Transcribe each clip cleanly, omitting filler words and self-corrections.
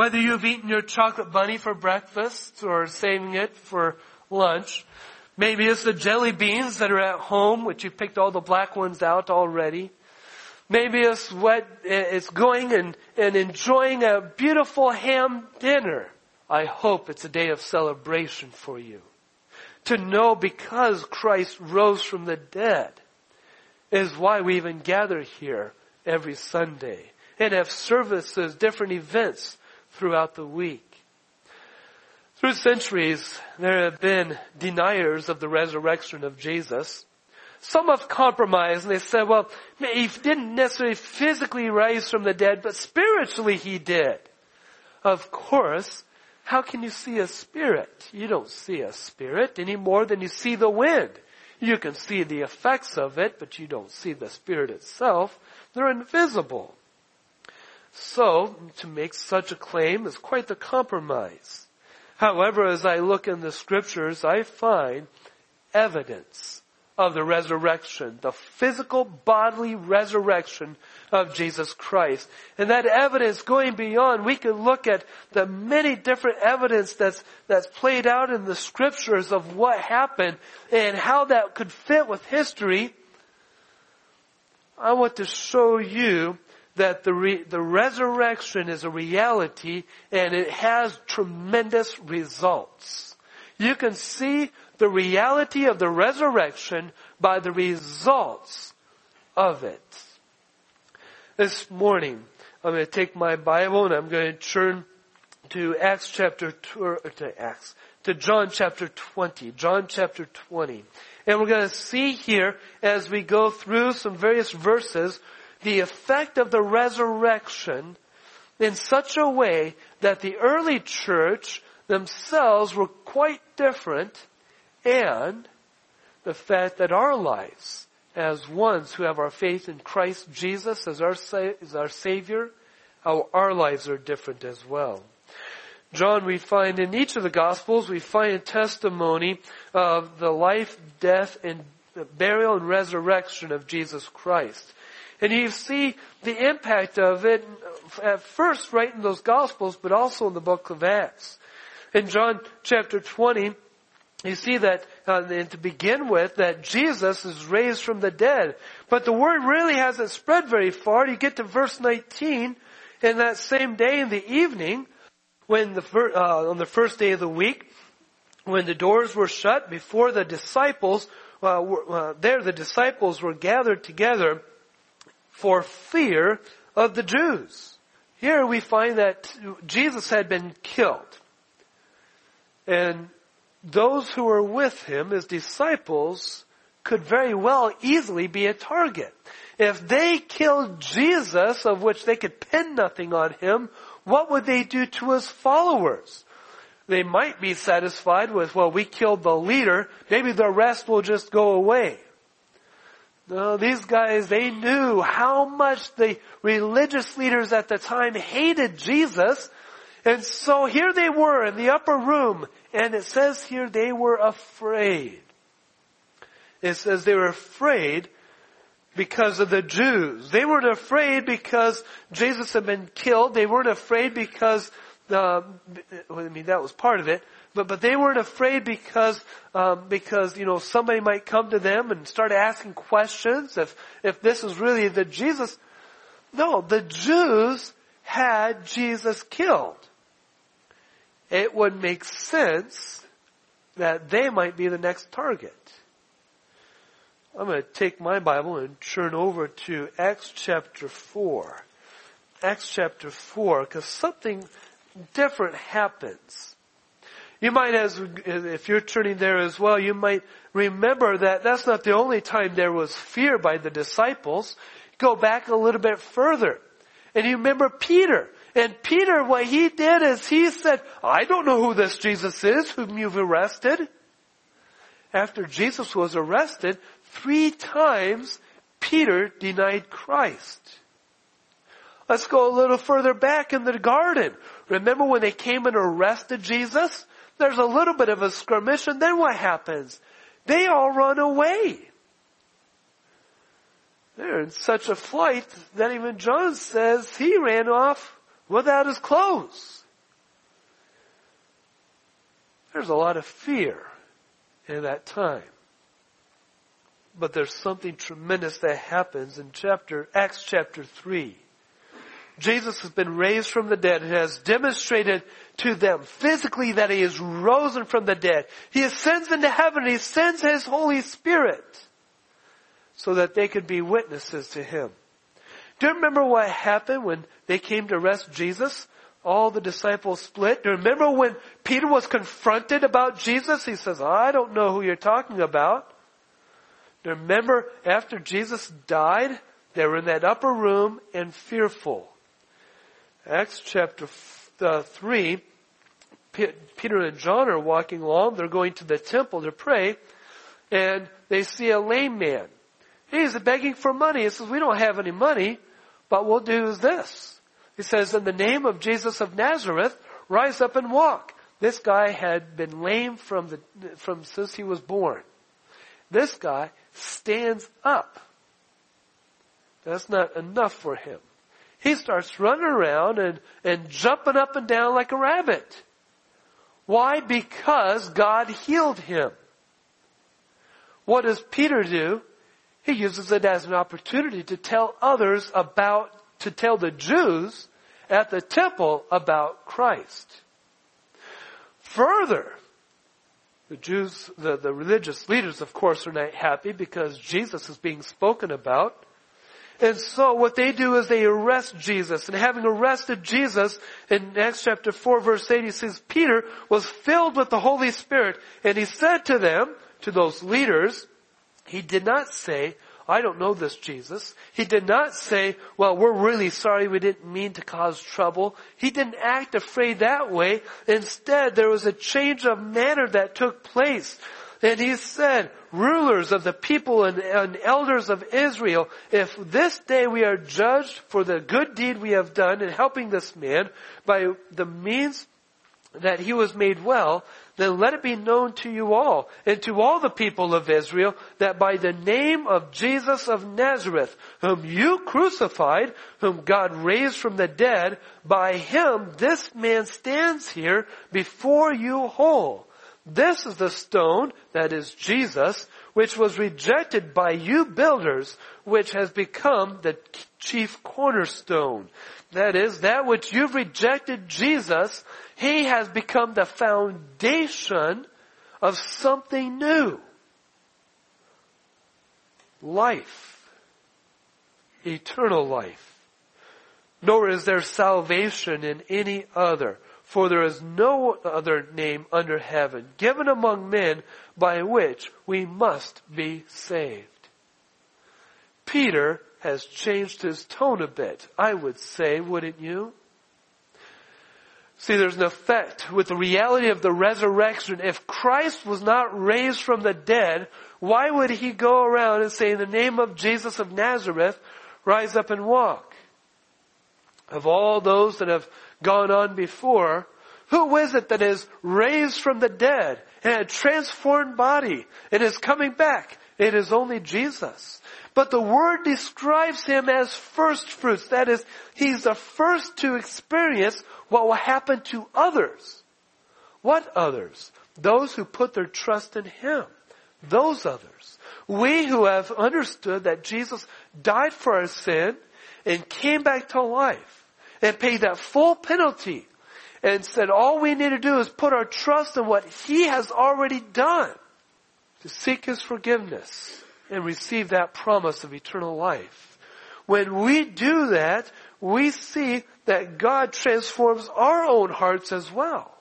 Whether you've eaten your chocolate bunny for breakfast or saving it for lunch. Maybe it's the jelly beans that are at home, which you picked all the black ones out already. Maybe it's going and enjoying a beautiful ham dinner. I hope it's a day of celebration for you. To know because Christ rose from the dead is why we even gather here every Sunday and have services, different events throughout the week. Through centuries, there have been deniers of the resurrection of Jesus. Some have compromised and they said, well, he didn't necessarily physically rise from the dead, but spiritually he did. Of course, how can you see a spirit? You don't see a spirit any more than you see the wind. You can see the effects of it, but you don't see the spirit itself. They're invisible. So, to make such a claim is quite the compromise. However, as I look in the scriptures, I find evidence of the resurrection, the physical bodily resurrection of Jesus Christ. And that evidence going beyond, we can look at the many different evidence that's played out in the scriptures of what happened and how that could fit with history. I want to show you that the resurrection is a reality and it has tremendous results. You can see the reality of the resurrection by the results of it. This morning, I'm going to take my Bible and I'm going to turn to John chapter 20. John chapter 20. And we're going to see here, as we go through some various verses, the effect of the resurrection in such a way that the early church themselves were quite different, and the fact that our lives, as ones who have our faith in Christ Jesus as our Savior, how our lives are different as well. John, we find in each of the Gospels, we find a testimony of the life, death, and burial and resurrection of Jesus Christ. And you see the impact of it at first right in those Gospels, but also in the book of Acts. In John chapter 20, you see that, and to begin with, that Jesus is raised from the dead. But the word really hasn't spread very far. You get to verse 19, and that same day in the evening, when on the first day of the week, when the doors were shut before the disciples, the disciples were gathered together for fear of the Jews. Here we find that Jesus had been killed. And those who were with him, his disciples, could very well easily be a target. If they killed Jesus, of which they could pin nothing on him, what would they do to his followers? They might be satisfied with, well, we killed the leader, maybe the rest will just go away. No, these guys, they knew how much the religious leaders at the time hated Jesus. And so here they were in the upper room, and it says here they were afraid. It says they were afraid because of the Jews. They weren't afraid because Jesus had been killed. They weren't afraid because, that was part of it. But they weren't afraid because somebody might come to them and start asking questions if this is really the Jesus. No, the Jews had Jesus killed. It would make sense that they might be the next target. I'm going to take my Bible and turn over to Acts chapter 4. Acts chapter 4, because something different happens. You might, if you're turning there as well, you might remember that that's not the only time there was fear by the disciples. Go back a little bit further. And you remember Peter. And Peter, what he did is he said, I don't know who this Jesus is whom you've arrested. After Jesus was arrested, 3 times Peter denied Christ. Let's go a little further back in the garden. Remember when they came and arrested Jesus? There's a little bit of a skirmish, and then what happens? They all run away. They're in such a flight that even John says he ran off without his clothes. There's a lot of fear in that time. But there's something tremendous that happens in Acts chapter 3. Jesus has been raised from the dead and has demonstrated to them physically that He is risen from the dead. He ascends into heaven and He sends His Holy Spirit so that they could be witnesses to Him. Do you remember what happened when they came to arrest Jesus? All the disciples split. Do you remember when Peter was confronted about Jesus? He says, I don't know who you're talking about. Do you remember after Jesus died, they were in that upper room and fearful. Acts chapter 3, Peter and John are walking along. They're going to the temple to pray, and they see a lame man. He's begging for money. He says, we don't have any money, but we'll do this. He says, in the name of Jesus of Nazareth, rise up and walk. This guy had been lame from since he was born. This guy stands up. That's not enough for him. He starts running around and jumping up and down like a rabbit. Why? Because God healed him. What does Peter do? He uses it as an opportunity to tell to tell the Jews at the temple about Christ. Further, the Jews, the religious leaders, of course, are not happy because Jesus is being spoken about. And so what they do is they arrest Jesus. And having arrested Jesus, in Acts chapter 4 verse 8, he says, Peter was filled with the Holy Spirit. And he said to them, to those leaders, he did not say, I don't know this Jesus. He did not say, well, we're really sorry, we didn't mean to cause trouble. He didn't act afraid that way. Instead, there was a change of manner that took place. And he said, rulers of the people and elders of Israel, if this day we are judged for the good deed we have done in helping this man by the means that he was made well, then let it be known to you all and to all the people of Israel that by the name of Jesus of Nazareth, whom you crucified, whom God raised from the dead, by him this man stands here before you whole. This is the stone, that is Jesus, which was rejected by you builders, which has become the chief cornerstone. That is, that which you've rejected Jesus, He has become the foundation of something new. Life. Eternal life. Nor is there salvation in any other. For there is no other name under heaven given among men by which we must be saved. Peter has changed his tone a bit, I would say, wouldn't you? See, there's an effect with the reality of the resurrection. If Christ was not raised from the dead, why would He go around and say, in the name of Jesus of Nazareth, rise up and walk? Of all those that have gone on before, who is it that is raised from the dead and a transformed body and is coming back? It is only Jesus. But the Word describes Him as first fruits. That is, He's the first to experience what will happen to others. What others? Those who put their trust in Him. Those others. We who have understood that Jesus died for our sin and came back to life and paid that full penalty and said all we need to do is put our trust in what He has already done to seek His forgiveness and receive that promise of eternal life. When we do that, we see that God transforms our own hearts as well.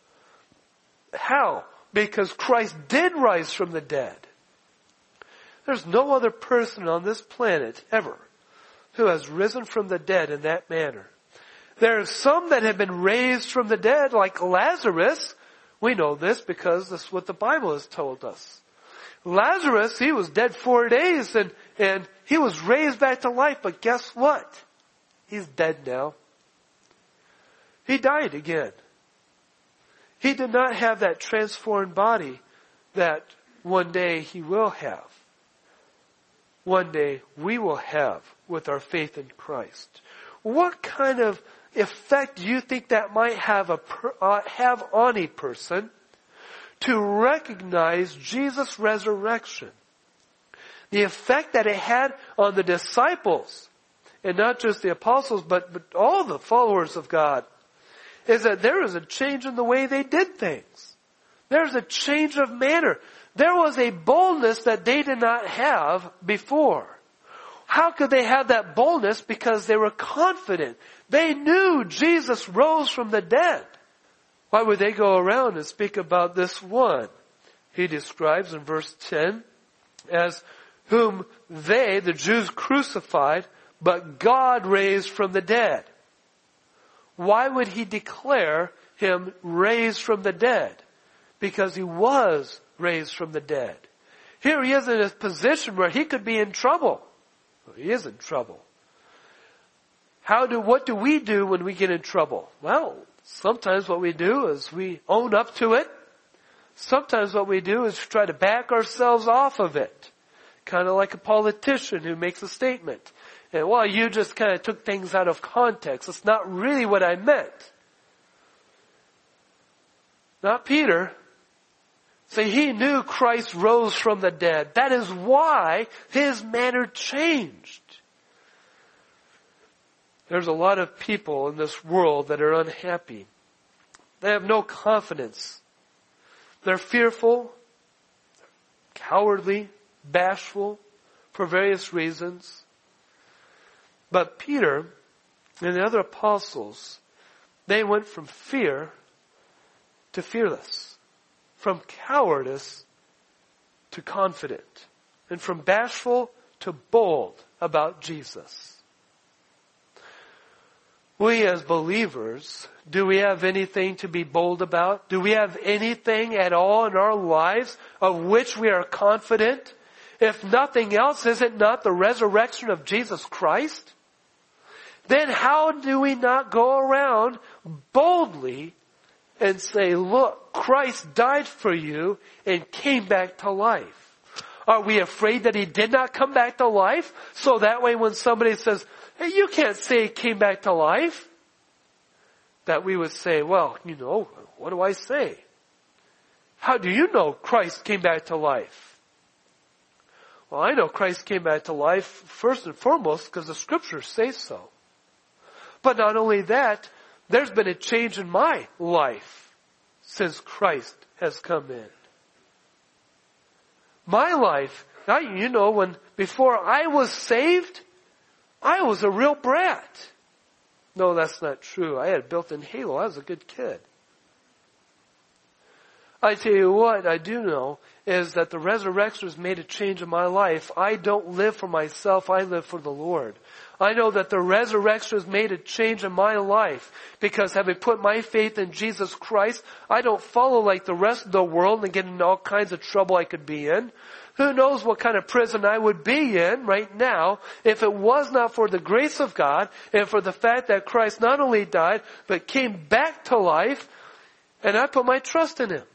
How? Because Christ did rise from the dead. There's no other person on this planet ever who has risen from the dead in that manner. There are some that have been raised from the dead, like Lazarus. We know this because this is what the Bible has told us. Lazarus, he was dead 4 days and he was raised back to life, but guess what? He's dead now. He died again. He did not have that transformed body that one day he will have. One day we will have with our faith in Christ. What kind of effect do you think that might have on a person to recognize Jesus' resurrection. The effect that it had on the disciples, and not just the apostles, but all the followers of God, is that there was a change in the way they did things. There's a change of manner. There was a boldness that they did not have before. How could they have that boldness? Because they were confident. They knew Jesus rose from the dead. Why would they go around and speak about this one? He describes in verse 10 as whom they, the Jews, crucified, but God raised from the dead. Why would he declare him raised from the dead? Because he was raised from the dead. Here he is in a position where he could be in trouble. Well, he is in trouble. What do we do when we get in trouble? Well, sometimes what we do is we own up to it. Sometimes what we do is try to back ourselves off of it. Kind of like a politician who makes a statement. And well, you just kind of took things out of context. It's not really what I meant. Not Peter. See, he knew Christ rose from the dead. That is why his manner changed. There's a lot of people in this world that are unhappy. They have no confidence. They're fearful, cowardly, bashful for various reasons. But Peter and the other apostles, they went from fear to fearless, from cowardice to confident, and from bashful to bold about Jesus. We as believers, do we have anything to be bold about? Do we have anything at all in our lives of which we are confident? If nothing else, is it not the resurrection of Jesus Christ? Then how do we not go around boldly and say, look, Christ died for you and came back to life? Are we afraid that he did not come back to life? So that way when somebody says, hey, you can't say he came back to life, that we would say, well, what do I say? How do you know Christ came back to life? Well, I know Christ came back to life first and foremost because the scriptures say so. But not only that, there's been a change in my life since Christ has come in. My life, when before I was saved, I was a real brat. No, that's not true. I had a built-in halo. I was a good kid. I tell you what I do know is that the resurrection has made a change in my life. I don't live for myself. I live for the Lord. I know that the resurrection has made a change in my life because having put my faith in Jesus Christ, I don't follow like the rest of the world and get into all kinds of trouble I could be in. Who knows what kind of prison I would be in right now if it was not for the grace of God and for the fact that Christ not only died but came back to life and I put my trust in Him.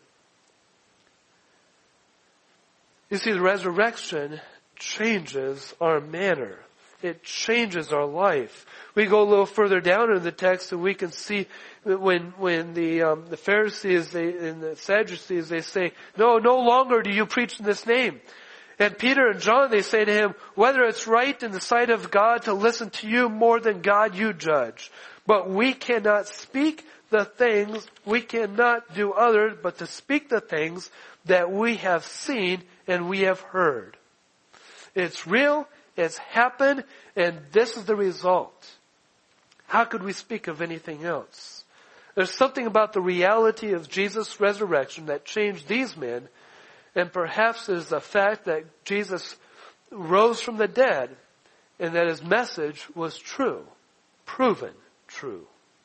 You see, the resurrection changes our manner. It changes our life. We go a little further down in the text and we can see that when the Pharisees and the Sadducees, they say, no longer do you preach in this name. And Peter and John, they say to him, whether it's right in the sight of God to listen to you more than God you judge. But we cannot speak the things, we cannot do other but to speak the things that we have seen and we have heard. It's real, it's happened, and this is the result. How could we speak of anything else? There's something about the reality of Jesus' resurrection that changed these men, and perhaps it is the fact that Jesus rose from the dead and that His message was true, proven true.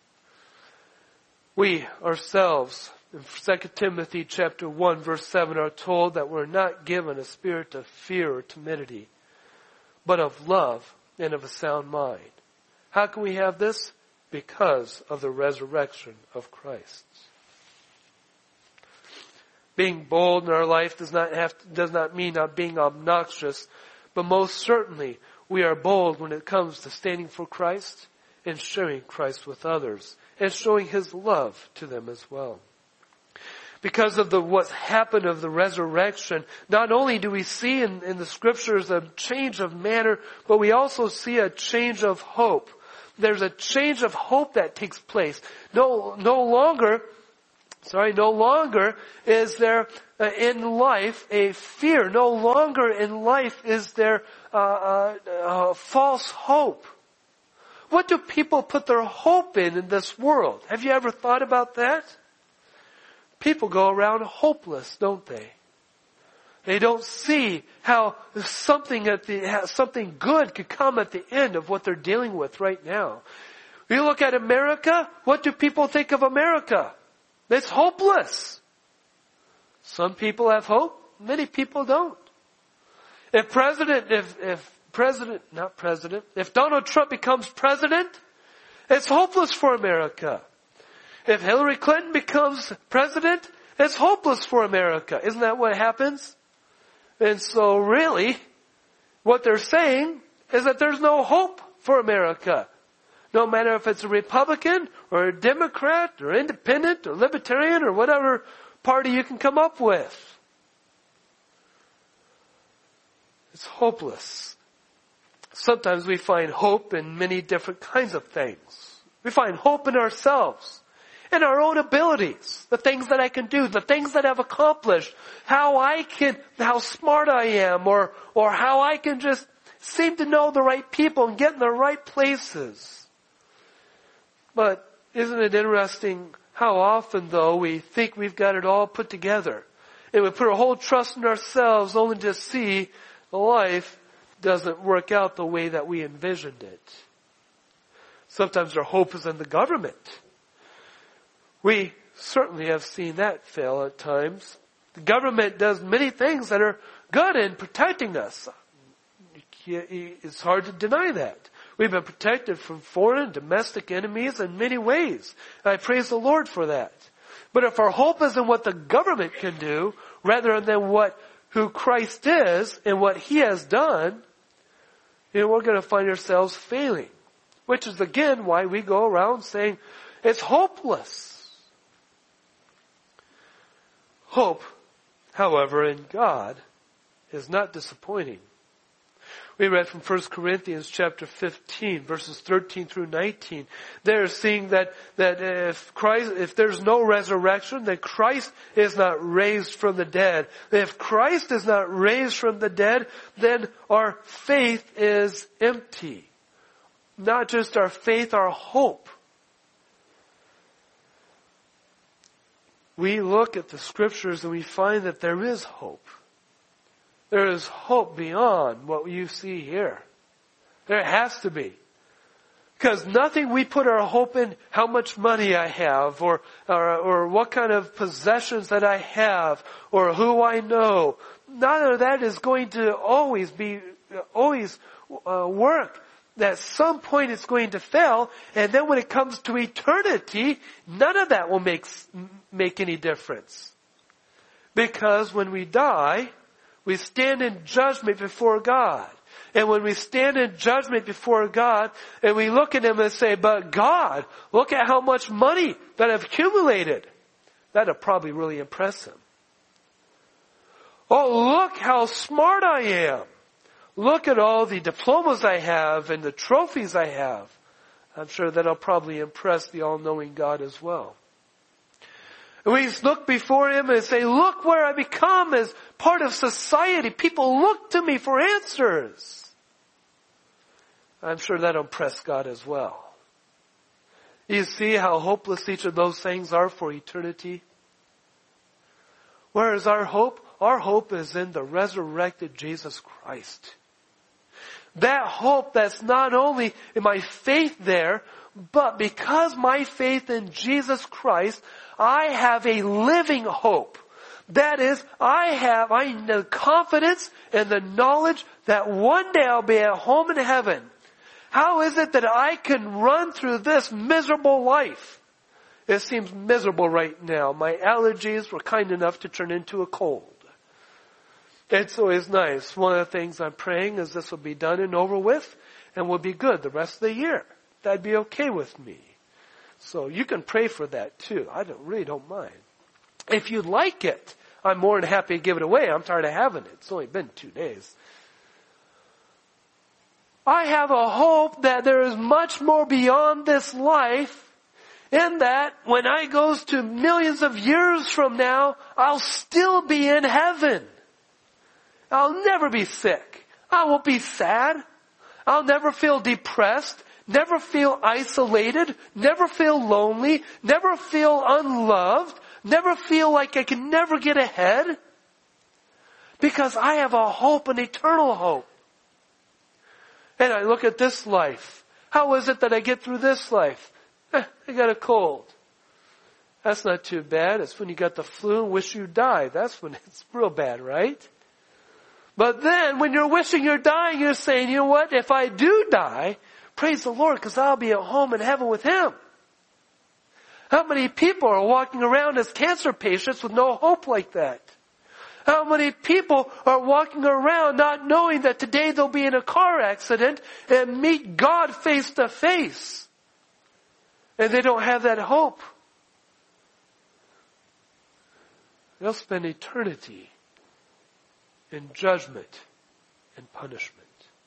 We ourselves, in 2 Timothy chapter 1 verse 7 are told that we're not given a spirit of fear or timidity, but of love and of a sound mind. How can we have this? Because of the resurrection of Christ. Being bold in our life does not mean not being obnoxious, but most certainly we are bold when it comes to standing for Christ and sharing Christ with others and showing His love to them as well. because of what's happened of the resurrection, not only do we see in the scriptures a change of manner, but we also see a change of hope. There's a change of hope that takes place. No longer is there in life a fear. No longer in life is there false hope. What do people put their hope in this world? Have you ever thought about that? People go around hopeless, don't they? They don't see how something good could come at the end of what they're dealing with right now. You look at America, what do people think of America? It's hopeless. Some people have hope, many people don't. If Donald Trump becomes president, it's hopeless for America. If Hillary Clinton becomes president, it's hopeless for America. Isn't that what happens? And so really, what they're saying is that there's no hope for America. No matter if it's a Republican or a Democrat or independent or libertarian or whatever party you can come up with. It's hopeless. Sometimes we find hope in many different kinds of things. We find hope in ourselves, in our own abilities, the things that I can do, the things that I've accomplished, how smart I am, or how I can just seem to know the right people and get in the right places. But isn't it interesting how often, though, we think we've got it all put together, and we put our whole trust in ourselves only to see life doesn't work out the way that we envisioned it. Sometimes our hope is in the government. We certainly have seen that fail at times. The government does many things that are good in protecting us. It's hard to deny that. We've been protected from foreign and domestic enemies in many ways. And I praise the Lord for that. But if our hope is in what the government can do, rather than who Christ is and what He has done, we're going to find ourselves failing. Which is again why we go around saying it's hopeless. Hope, however, in God is not disappointing. We read from 1 Corinthians chapter 15, verses 13 through 19. They're seeing that if there's no resurrection, then Christ is not raised from the dead. If Christ is not raised from the dead, then our faith is empty. Not just our faith, our hope. We look at the scriptures and we find that there is hope. There is hope beyond what you see here. There has to be. Because nothing we put our hope in, how much money I have, or what kind of possessions that I have, or who I know, none of that is going to always work. At some point it's going to fail, and then when it comes to eternity, none of that will make any difference. Because when we die, we stand in judgment before God. And when we stand in judgment before God, and we look at Him and say, but God, look at how much money that I've accumulated. That'll probably really impress Him. Oh, look how smart I am. Look at all the diplomas I have and the trophies I have. I'm sure that'll probably impress the all-knowing God as well. And we look before Him and say, look where I become as part of society. People look to me for answers. I'm sure that'll impress God as well. You see how hopeless each of those things are for eternity? Where is our hope? Our hope is in the resurrected Jesus Christ. That hope that's not only in my faith there, but because my faith in Jesus Christ, I have a living hope. That is, I have the confidence and the knowledge that one day I'll be at home in heaven. How is it that I can run through this miserable life? It seems miserable right now. My allergies were kind enough to turn into a cold. It's always nice. One of the things I'm praying is this will be done and over with, and will be good the rest of the year. That'd be okay with me. So you can pray for that too. I really don't mind. If you'd like it, I'm more than happy to give it away. I'm tired of having it. It's only been 2 days. I have a hope that there is much more beyond this life, in that when I goes to millions of years from now, I'll still be in heaven. I'll never be sick. I won't be sad. I'll never feel depressed, never feel isolated, never feel lonely, never feel unloved, never feel like I can never get ahead. Because I have a hope, an eternal hope. And I look at this life. How is it that I get through this life? I got a cold. That's not too bad. It's when you got the flu and wish you died. That's when it's real bad, right? But then when you're wishing you're dying, you're saying, you know what? If I do die, praise the Lord, because I'll be at home in heaven with Him. How many people are walking around as cancer patients with no hope like that? How many people are walking around not knowing that today they'll be in a car accident and meet God face to face? And they don't have that hope. They'll spend eternity in judgment and punishment.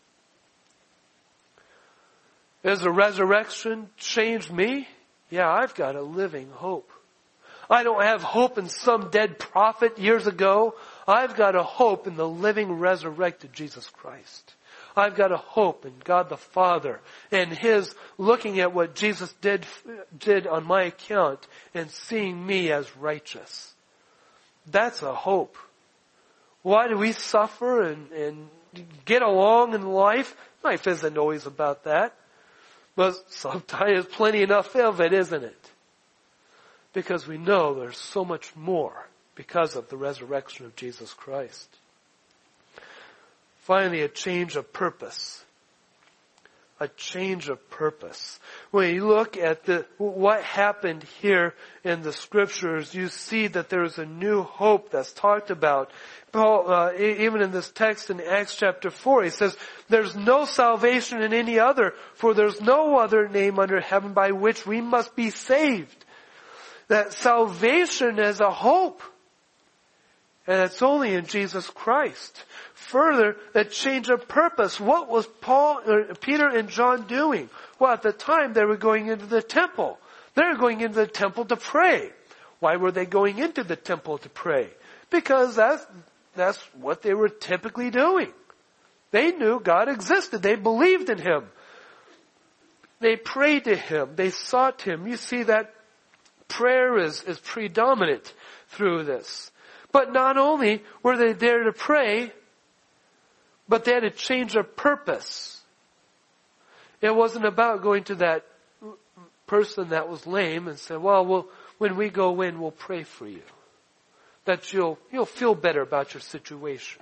Has the resurrection changed me? Yeah, I've got a living hope. I don't have hope in some dead prophet years ago. I've got a hope in the living, resurrected Jesus Christ. I've got a hope in God the Father and His looking at what Jesus did on my account and seeing me as righteous. That's a hope. Why do we suffer and get along in life? Life isn't always about that. But sometimes there's plenty enough of it, isn't it? Because we know there's so much more because of the resurrection of Jesus Christ. Finally, a change of purpose. A change of purpose. When you look at what happened here in the Scriptures, you see that there is a new hope that's talked about. Paul, even in this text in Acts chapter 4, he says, "There's no salvation in any other, for there's no other name under heaven by which we must be saved." That salvation is a hope. And it's only in Jesus Christ. Further, that change of purpose. What was Peter and John doing? Well, at the time they were going into the temple. They were going into the temple to pray. Why were they going into the temple to pray? Because that's what they were typically doing. They knew God existed. They believed in Him. They prayed to Him. They sought Him. You see that prayer is predominant through this. But not only were they there to pray, but they had a change of purpose. It wasn't about going to that person that was lame and saying, well, when we go in, we'll pray for you. That you'll feel better about your situation.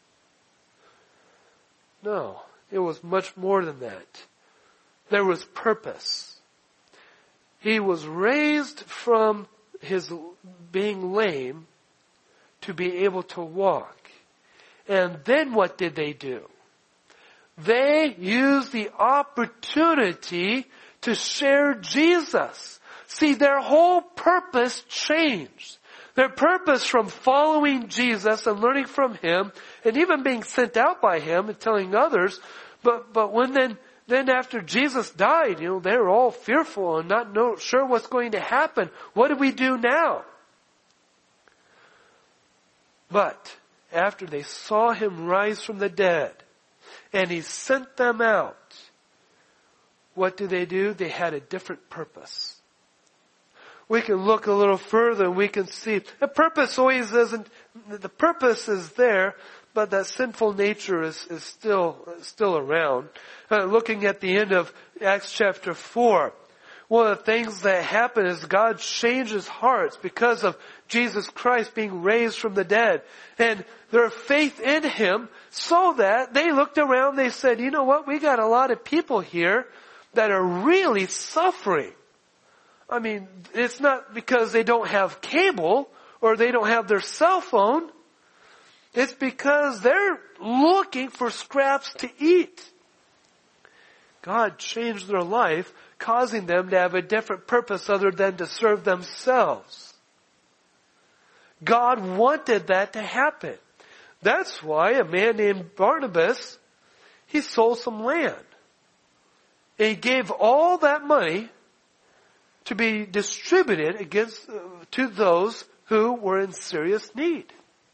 No, it was much more than that. There was purpose. He was raised from his being lame to be able to walk. And then what did they do? They used the opportunity to share Jesus. See, their whole purpose changed. Their purpose from following Jesus and learning from Him and even being sent out by Him and telling others, but when then after Jesus died, they were all fearful and not sure what's going to happen. What do we do now? But after they saw Him rise from the dead and He sent them out, what did they do? They had a different purpose. We can look a little further and we can see the purpose always isn't, the purpose is there, but that sinful nature is still around. Looking at the end of Acts chapter 4, one of the things that happen is God changes hearts because of Jesus Christ being raised from the dead. And their faith in Him, so that they looked around, they said, you know what, we got a lot of people here that are really suffering. I mean, it's not because they don't have cable or they don't have their cell phone. It's because they're looking for scraps to eat. God changed their life, causing them to have a different purpose other than to serve themselves. God wanted that to happen. That's why a man named Barnabas, he sold some land. And he gave all that money to be distributed to those who were in serious need.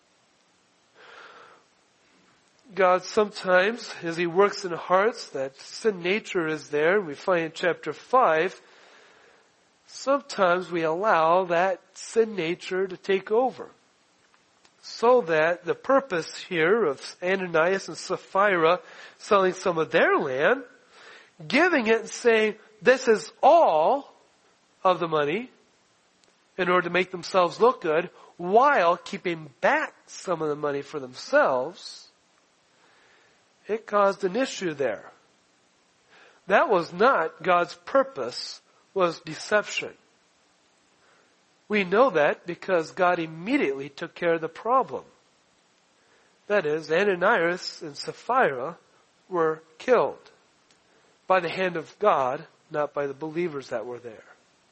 God sometimes, as He works in hearts, that sin nature is there. We find in chapter 5, sometimes we allow that sin nature to take over. So that the purpose here of Ananias and Sapphira selling some of their land, giving it and saying, this is all of the money in order to make themselves look good, while keeping back some of the money for themselves, it caused an issue there. That was not God's purpose, was deception. We know that because God immediately took care of the problem. That is, Ananias and Sapphira were killed by the hand of God, not by the believers that were there.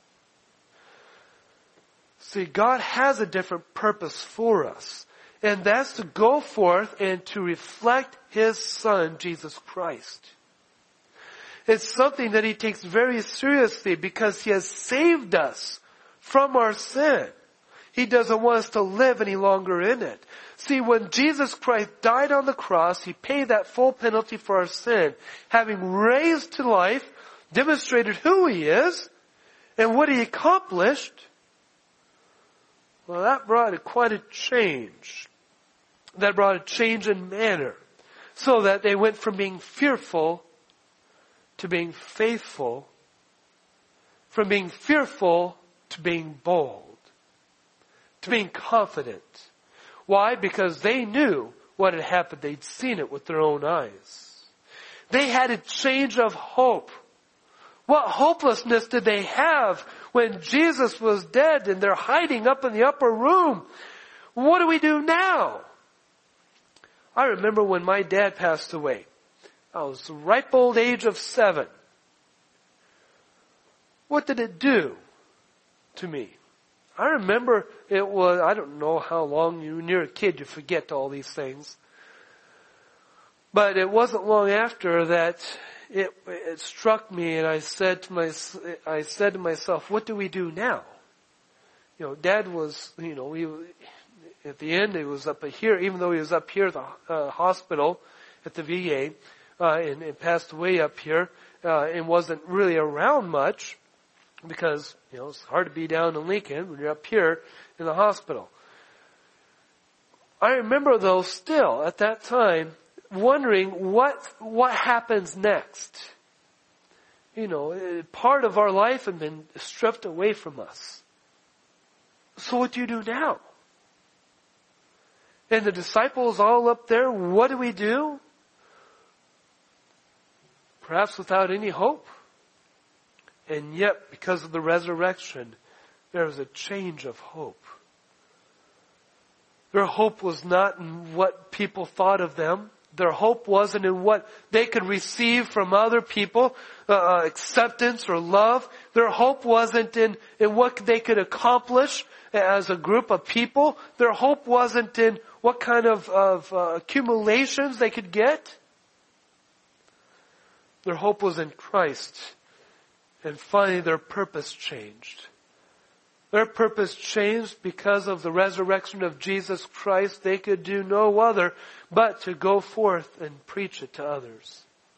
See, God has a different purpose for us, and that's to go forth and to reflect His Son, Jesus Christ. It's something that He takes very seriously because He has saved us from our sin. He doesn't want us to live any longer in it. See, when Jesus Christ died on the cross, He paid that full penalty for our sin, having raised to life, demonstrated who He is, and what He accomplished. Well, that brought quite a change. That brought a change in manner. So that they went from being fearful to being faithful, from being fearful to being bold, to being confident. Why? Because they knew what had happened. They'd seen it with their own eyes. They had a change of hope. What hopelessness did they have when Jesus was dead and they're hiding up in the upper room? What do we do now? I remember when my dad passed away. I was the ripe old age of 7. What did it do to me? I remember it was, I don't know how long, when you're a kid you forget all these things. But it wasn't long after that it struck me, and I said to myself, what do we do now? Dad was, at the end he was up here, even though he was up here at the hospital at the VA, and passed away up here, and wasn't really around much, because, it's hard to be down in Lincoln when you're up here in the hospital. I remember though still at that time wondering what happens next. Part of our life had been stripped away from us. So what do you do now? And the disciples all up there, what do we do? Perhaps without any hope. And yet, because of the resurrection, there was a change of hope. Their hope was not in what people thought of them. Their hope wasn't in what they could receive from other people, acceptance or love. Their hope wasn't in what they could accomplish as a group of people. Their hope wasn't in what kind of accumulations they could get. Their hope was in Christ. And finally their purpose changed. Their purpose changed because of the resurrection of Jesus Christ. They could do no other but to go forth and preach it to others.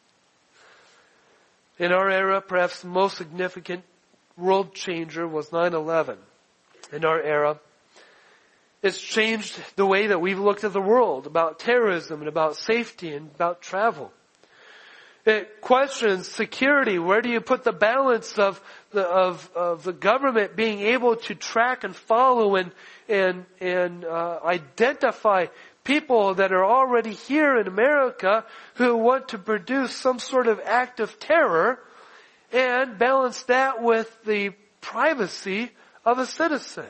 In our era, perhaps the most significant world changer was 9/11. In our era, it's changed the way that we've looked at the world, about terrorism and about safety and about travel. It questions security. Where do you put the balance of the government being able to track and follow and identify people that are already here in America who want to produce some sort of act of terror, and balance that with the privacy of a citizen?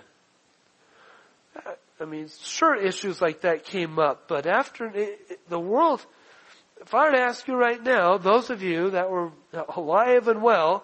Sure, issues like that came up, but after the world, if I were to ask you right now, those of you that were alive and well,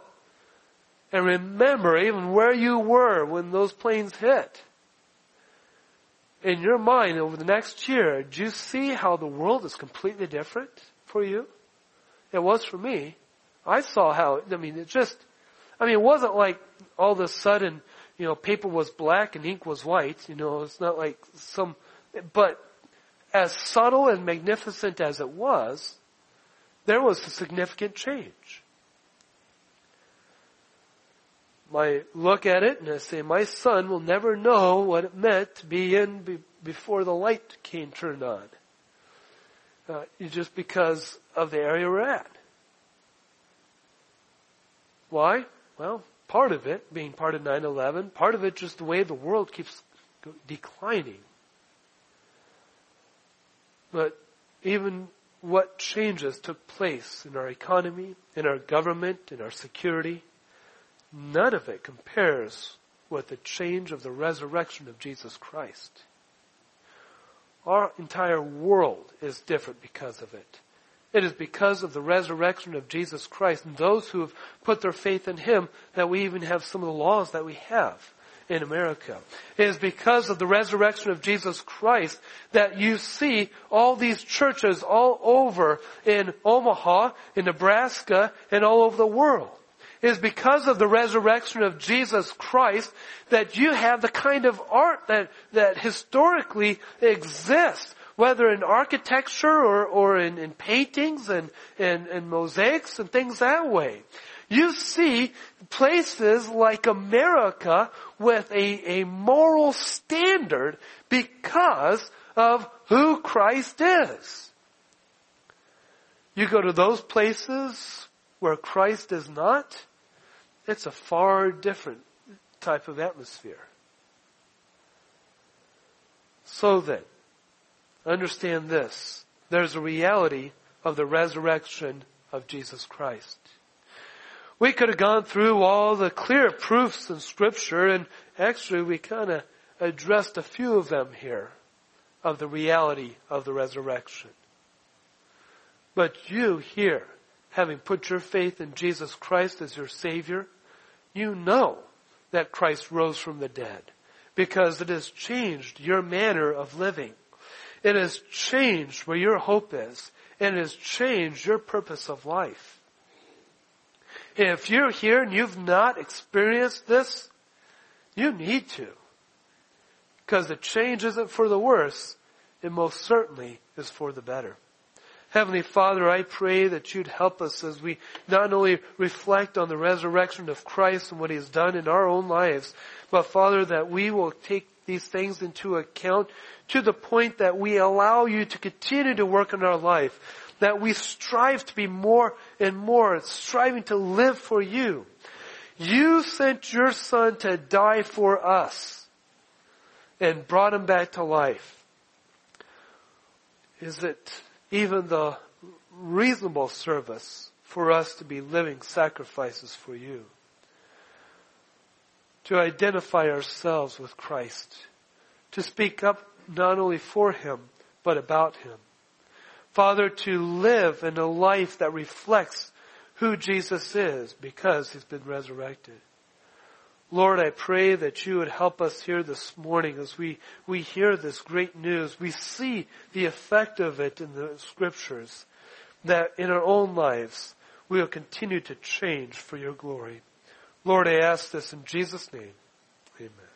and remember even where you were when those planes hit, in your mind over the next year, do you see how the world is completely different for you? It was for me. I saw how, it wasn't like all of a sudden, paper was black and ink was white. It's not like but as subtle and magnificent as it was, there was a significant change. I look at it and I say, my son will never know what it meant to be in before the light came turned on. Just because of the area we're at. Why? Well, part of it being part of 9/11, part of it just the way the world keeps declining. But even what changes took place in our economy, in our government, in our security, none of it compares with the change of the resurrection of Jesus Christ. Our entire world is different because of it. It is because of the resurrection of Jesus Christ and those who have put their faith in Him that we even have some of the laws that we have in America. It is because of the resurrection of Jesus Christ that you see all these churches all over in Omaha, in Nebraska, and all over the world. It is because of the resurrection of Jesus Christ that you have the kind of art that historically exists, whether in architecture or in paintings and mosaics and things that way. You see places like America with a moral standard because of who Christ is. You go to those places where Christ is not, it's a far different type of atmosphere. So then, understand this. There's a reality of the resurrection of Jesus Christ. We could have gone through all the clear proofs in Scripture, and actually we kind of addressed a few of them here of the reality of the resurrection. But you here, having put your faith in Jesus Christ as your Savior, you know that Christ rose from the dead because it has changed your manner of living. It has changed where your hope is, and it has changed your purpose of life. If you're here and you've not experienced this, you need to. Because the change isn't for the worse, it most certainly is for the better. Heavenly Father, I pray that you'd help us as we not only reflect on the resurrection of Christ and what He has done in our own lives, but Father, that we will take these things into account to the point that we allow you to continue to work in our life, that we strive to be more and more, striving to live for you. You sent your Son to die for us and brought Him back to life. Is it even the reasonable service for us to be living sacrifices for you? To identify ourselves with Christ. To speak up not only for Him, but about Him. Father, to live in a life that reflects who Jesus is because He's been resurrected. Lord, I pray that you would help us here this morning as we hear this great news. We see the effect of it in the Scriptures, that in our own lives we will continue to change for your glory. Lord, I ask this in Jesus' name. Amen.